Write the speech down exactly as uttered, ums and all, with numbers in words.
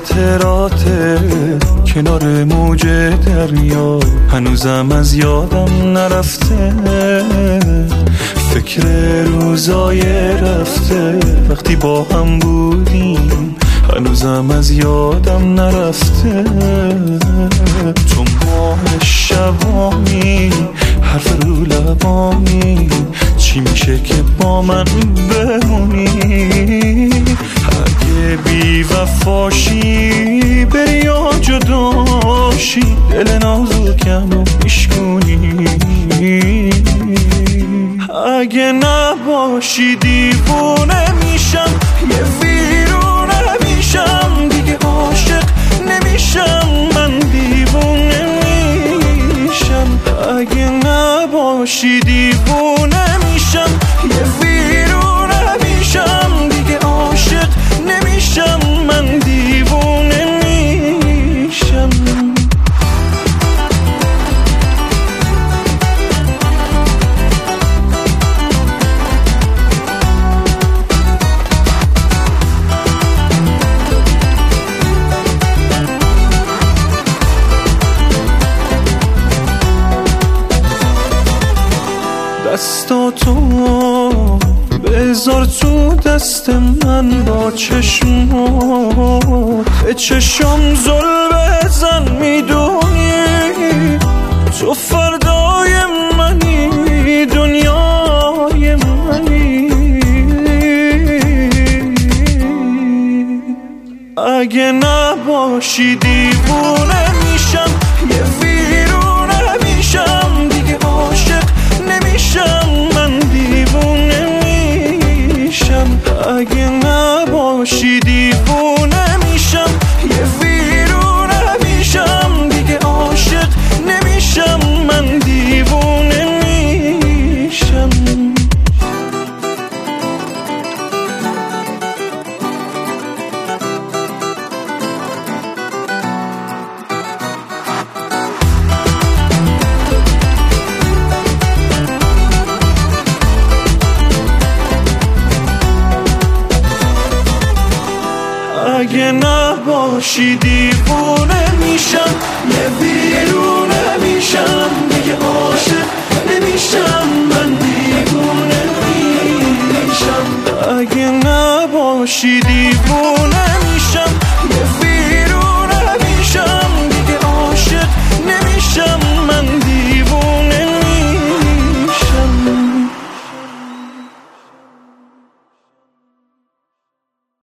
خاطرات کنار موج دریا هنوزم از یادم نرفته. فکر روزای رفته وقتی با هم بودیم هنوزم از یادم نرفته. تو ماه شبامی حرف رو لبامی چی میشه که با من بمونی؟ اگه بی وفاشی بری یا جداشی دل نازکم رو میشکنی. اگه نباشی دیوونه میشم، یه ویرونه میشم، دیگه عاشق نمیشم، من دیوونه میشم. اگه نباشی دیوونه میشم، یه ویرونه میشم، دیگه عاشق نمیشم، من دیوونه میشم. دستاتو بذار تو دست من، با چشمات به چشم زل بزن، میدونی تو فردای منی، دنیای منی. اگه نباشی دیوونه میشم، یه ویرونه میشم، دیگه عاشق نمیشم، من دیوونه میشم. اگه نباشی دیوونه میشم، یه ویرونه میشم، دیگه عاشق نمیشم، من دیوونه میشم. اگه نباشی دیوونه میشم، یه